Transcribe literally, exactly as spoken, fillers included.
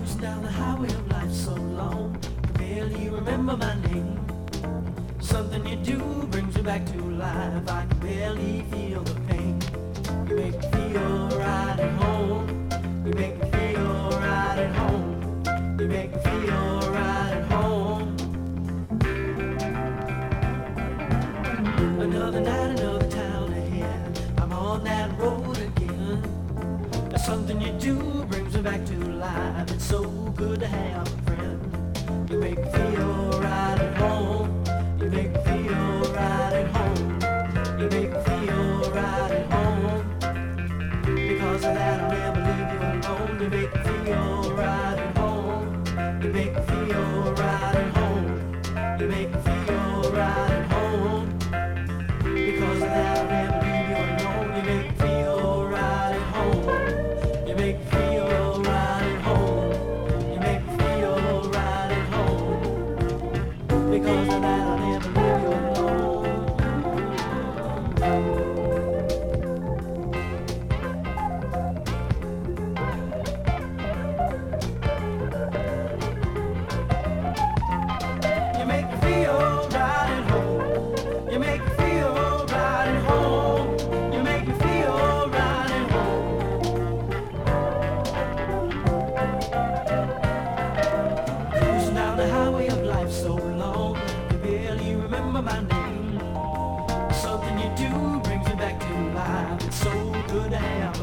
Cruising down the highway of life so long, I barely remember my name. Something you do brings me back to life. I can barely feel the pain. You make me feel right at home. You make me feel right at home. You make me feel right at home. Another night, another town ahead. I'm on that road again. There's something you do brings me back to life. It's so good to have a friend. You make me feel right at home. You make me feel right at home. You make me feel right at home. Because of that I'll never leave you alone. You make me feel right at home. You make me feel right at home. You make me feel right at home. Because of that I'll never leave you alone. You make me feel right at home. You make me feel right at home. You make me feel right at home. Because of that I'll never leave you alone. You make me feel right at home. You make me feel right at home. You make me feel right at home. Cruising down the highway of life so long, you barely remember my name. Something you do brings me back to life. It's so good to have